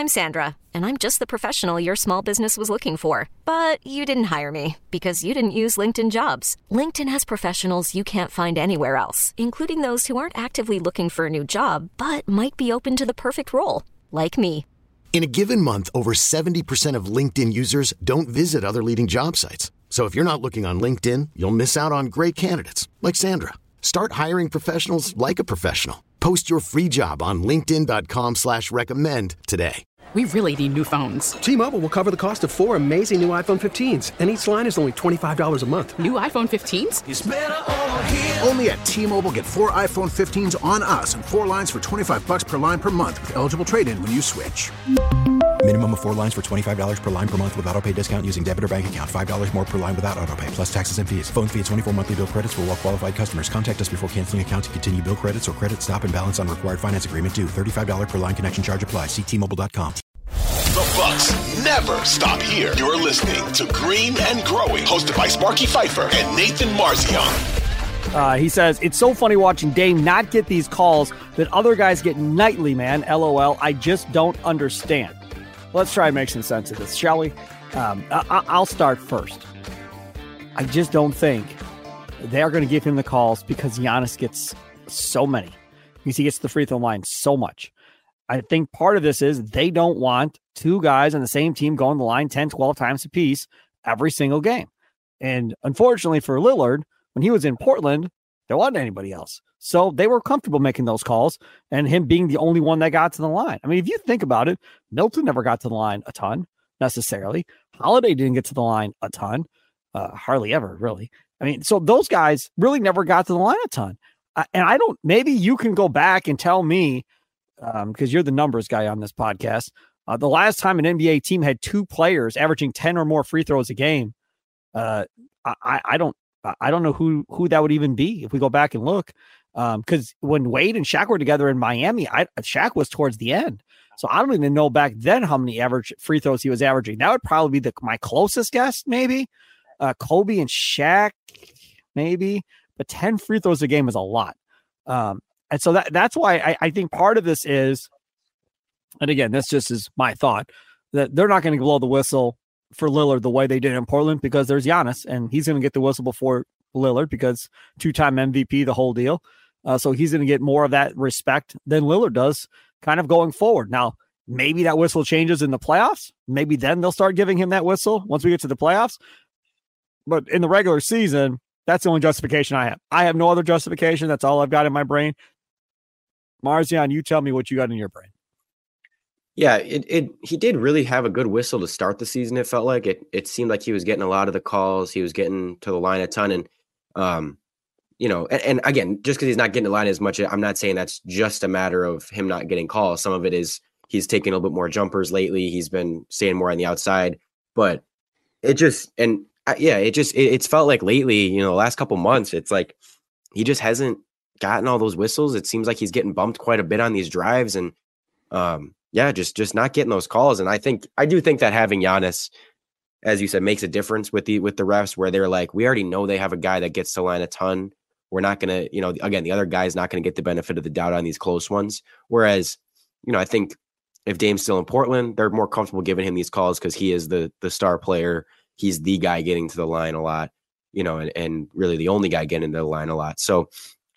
I'm Sandra, and I'm just the professional your small business was looking for. But you didn't hire me because you didn't use LinkedIn Jobs. LinkedIn has professionals you can't find anywhere else, including those who aren't actively looking for a new job, but might be open to the perfect role, like me. In a given month, over 70% of LinkedIn users don't visit other leading job sites. So if you're not looking on LinkedIn, you'll miss out on great candidates like Sandra. Start hiring professionals like a professional. Post your free job on linkedin.com/recommend today. We really need new phones. T-Mobile will cover the cost of 4 amazing new iPhone 15s, and each line is only $25 a month. New iPhone 15s? It's better over here. Only at T-Mobile, get 4 iPhone 15s on us and 4 lines for $25 per line per month with eligible trade-in when you switch. Minimum of 4 lines for $25 per line per month with autopay discount using debit or bank account. $5 more per line without autopay, plus taxes and fees. Phone fee at 24 monthly bill credits for well-qualified customers. Contact us before canceling account to continue bill credits or credit stop and balance on required finance agreement due. $35 per line connection charge applies. See T-Mobile.com. The Bucks never stop here. You're listening to Green and Growing, hosted by Sparky Pfeiffer and Nathan Marzion. He says, it's so funny watching Dame not get these calls that other guys get nightly, man. LOL. I just don't understand. Let's try and make some sense of this, shall we? I'll start first. I just don't think they're going to give him the calls because Giannis gets so many. Because he gets to the free throw line so much. I think part of this is they don't want two guys on the same team going to the line 10, 12 times apiece every single game. And unfortunately for Lillard, when he was in Portland, there wasn't anybody else. So they were comfortable making those calls and him being the only one that got to the line. I mean, if you think about it, Milton never got to the line a ton necessarily. Holiday didn't get to the line a ton. Hardly ever, really. I mean, so those guys really never got to the line a ton. Maybe you can go back and tell me, because you're the numbers guy on this podcast, the last time an NBA team had two players averaging 10 or more free throws a game, I don't know who that would even be if we go back and look. Because when Wade and Shaq were together in Miami, Shaq was towards the end. So I don't even know back then how many average free throws he was averaging. That would probably be my closest guess, maybe. Kobe and Shaq, maybe. But 10 free throws a game is a lot. And so that's why I think part of this is, and again, this just is my thought, that they're not going to blow the whistle for Lillard the way they did in Portland because there's Giannis, and he's going to get the whistle before Lillard because two-time MVP, the whole deal. So he's going to get more of that respect than Lillard does kind of going forward. Now, maybe that whistle changes in the playoffs. Maybe then they'll start giving him that whistle once we get to the playoffs. But in the regular season, that's the only justification I have. I have no other justification. That's all I've got in my brain. Marzion, you tell me what you got in your brain. Yeah, he did really have a good whistle to start the season. It felt like it seemed like he was getting a lot of the calls. He was getting to the line a ton. And, and again, just because he's not getting the line as much, I'm not saying that's just a matter of him not getting calls. Some of it is he's taking a little bit more jumpers lately. He's been staying more on the outside, but it's felt like lately, the last couple months, it's like he just hasn't gotten all those whistles. It seems like he's getting bumped quite a bit on these drives and, just not getting those calls. And I do think that having Giannis, as you said, makes a difference with the refs where they're like, we already know they have a guy that gets to line a ton. We're not going to, again, the other guy's not going to get the benefit of the doubt on these close ones. Whereas, I think if Dame's still in Portland, they're more comfortable giving him these calls because he is the star player. He's the guy getting to the line a lot, and really the only guy getting to the line a lot. So,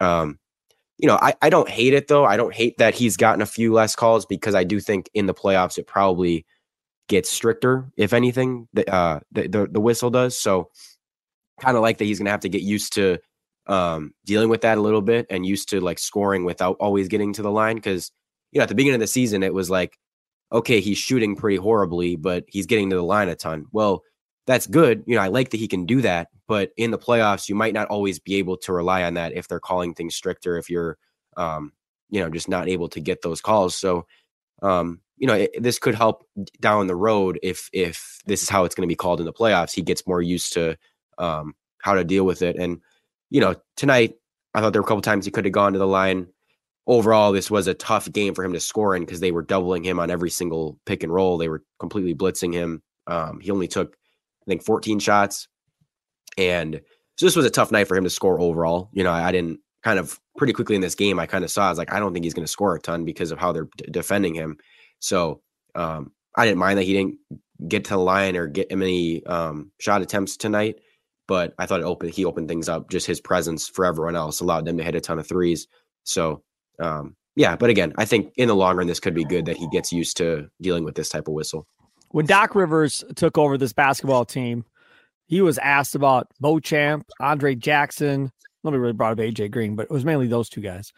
I don't hate it though. I don't hate that he's gotten a few less calls because I do think in the playoffs it probably gets stricter, if anything. The whistle does. So kind of like that he's gonna have to get used to dealing with that a little bit and used to like scoring without always getting to the line. Because at the beginning of the season it was like, okay, he's shooting pretty horribly, but he's getting to the line a ton. Well, that's good. I like that he can do that, but in the playoffs, you might not always be able to rely on that if they're calling things stricter, if you're, just not able to get those calls. So, this could help down the road if this is how it's going to be called in the playoffs. He gets more used to how to deal with it. And, tonight, I thought there were a couple times he could have gone to the line. Overall, this was a tough game for him to score in because they were doubling him on every single pick and roll. They were completely blitzing him. He only took, I think, 14 shots. And so this was a tough night for him to score overall. I didn't kind of pretty quickly in this game, I kind of saw, I was like, I don't think he's going to score a ton because of how they're defending him. So I didn't mind that he didn't get to the line or get many shot attempts tonight, but I thought he opened things up. Just his presence for everyone else allowed them to hit a ton of threes. So, but again, I think in the long run, this could be good that he gets used to dealing with this type of whistle. When Doc Rivers took over this basketball team, he was asked about Beauchamp, Andre Jackson. Nobody really brought up AJ Green, but it was mainly those two guys.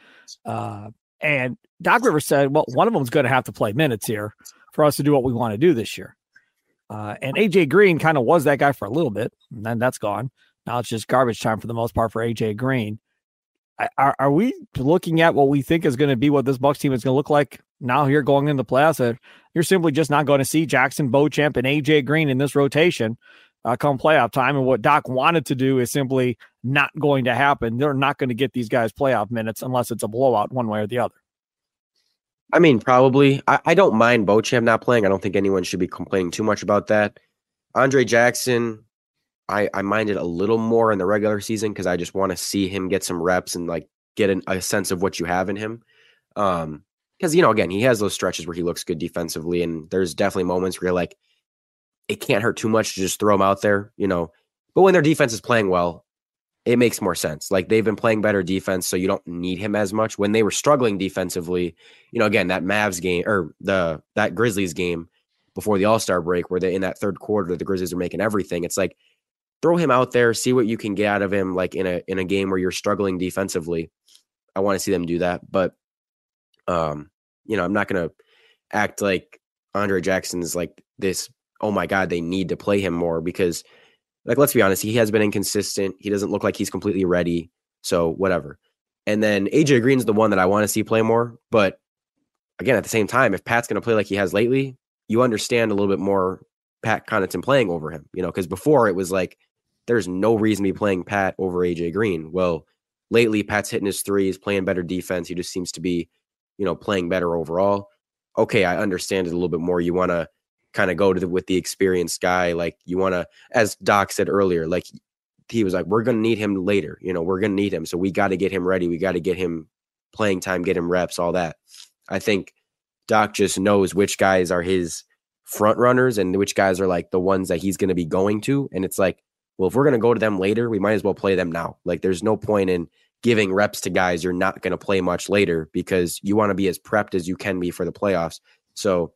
And Doc Rivers said, well, one of them is going to have to play minutes here for us to do what we want to do this year. And AJ Green kind of was that guy for a little bit, and then that's gone. Now it's just garbage time for the most part for AJ Green. Are we looking at what we think is going to be what this Bucks team is going to look like now here going into the playoffs? You're simply just not going to see Jackson, Beauchamp, and AJ Green in this rotation come playoff time. And what Doc wanted to do is simply not going to happen. They're not going to get these guys playoff minutes unless it's a blowout one way or the other. I mean, probably. I don't mind Beauchamp not playing. I don't think anyone should be complaining too much about that. Andre Jackson, I minded a little more in the regular season because I just want to see him get some reps and like get a sense of what you have in him. Because, again, he has those stretches where he looks good defensively, and there's definitely moments where you're like, it can't hurt too much to just throw him out there, But when their defense is playing well, it makes more sense. Like they've been playing better defense, so you don't need him as much. When they were struggling defensively, again, that Mavs game or that Grizzlies game before the All-Star break, where they in that third quarter, the Grizzlies are making everything. It's like, throw him out there, see what you can get out of him. Like in a game where you're struggling defensively, I want to see them do that. But, I'm not going to act like Andre Jackson is like this, oh my God, they need to play him more because, like, let's be honest, he has been inconsistent. He doesn't look like he's completely ready. So whatever. And then AJ Green's the one that I want to see play more. But again, at the same time, if Pat's going to play like he has lately, you understand a little bit more Pat Connaughton playing over him, because before it was like, there's no reason to be playing Pat over AJ Green. Well, lately Pat's hitting his threes, playing better defense. He just seems to be, playing better overall. Okay, I understand it a little bit more. You want to kind of go with the experienced guy. Like you want to, as Doc said earlier, like he was like, we're going to need him later. We're going to need him. So we got to get him ready. We got to get him playing time, get him reps, all that. I think Doc just knows which guys are his front runners and which guys are like the ones that he's going to be going to. And it's like, well, if we're going to go to them later, we might as well play them now. Like there's no point in giving reps to guys you're not going to play much later because you want to be as prepped as you can be for the playoffs. So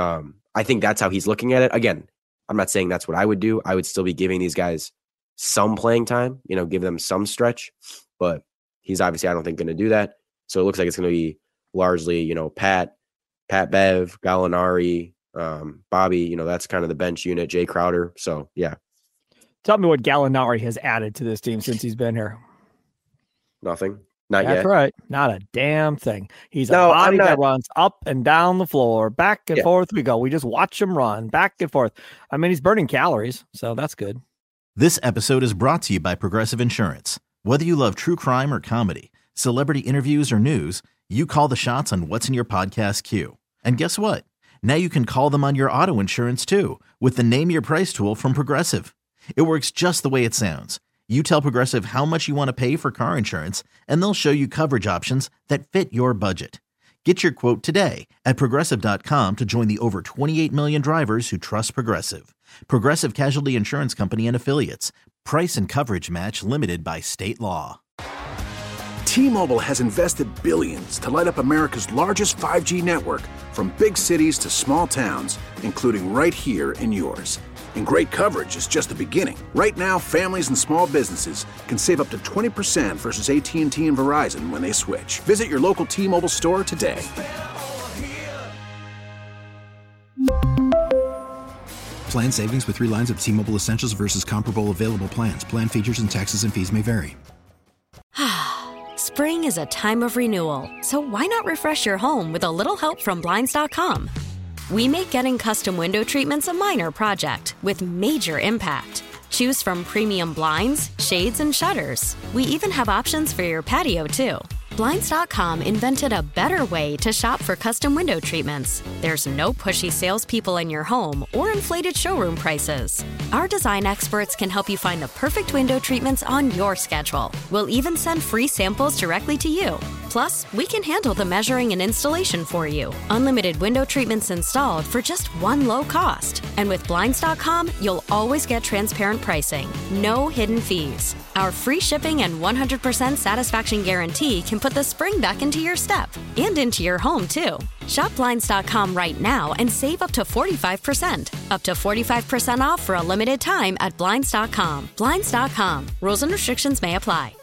I think that's how he's looking at it. Again, I'm not saying that's what I would do. I would still be giving these guys some playing time, give them some stretch, but he's obviously, I don't think, going to do that. So it looks like it's going to be largely, Pat Bev, Gallinari, Bobby, that's kind of the bench unit, Jay Crowder. So yeah. Tell me what Gallinari has added to this team since he's been here. Nothing. Not yet. That's right. Not a damn thing. He's a body that runs up and down the floor, back and forth we go. We just watch him run back and forth. I mean, he's burning calories, so that's good. This episode is brought to you by Progressive Insurance. Whether you love true crime or comedy, celebrity interviews or news, you call the shots on what's in your podcast queue. And guess what? Now you can call them on your auto insurance too with the Name Your Price tool from Progressive. It works just the way it sounds. You tell Progressive how much you want to pay for car insurance, and they'll show you coverage options that fit your budget. Get your quote today at Progressive.com to join the over 28 million drivers who trust Progressive. Progressive Casualty Insurance Company and Affiliates. Price and coverage match limited by state law. T-Mobile has invested billions to light up America's largest 5G network, from big cities to small towns, including right here in yours. And great coverage is just the beginning. Right now, families and small businesses can save up to 20% versus AT&T and Verizon when they switch. Visit your local T-Mobile store today. Plan savings with 3 lines of T-Mobile Essentials versus comparable available plans. Plan features and taxes and fees may vary. Spring is a time of renewal, so why not refresh your home with a little help from Blinds.com? We make getting custom window treatments a minor project with major impact. Choose from premium blinds, shades, and shutters. We even have options for your patio, too. Blinds.com invented a better way to shop for custom window treatments. There's no pushy salespeople in your home or inflated showroom prices. Our design experts can help you find the perfect window treatments on your schedule. We'll even send free samples directly to you. Plus, we can handle the measuring and installation for you. Unlimited window treatments installed for just one low cost. And with Blinds.com, you'll always get transparent pricing. No hidden fees. Our free shipping and 100% satisfaction guarantee can put the spring back into your step and into your home, too. Shop Blinds.com right now and save up to 45%. Up to 45% off for a limited time at Blinds.com. Blinds.com. Rules and restrictions may apply.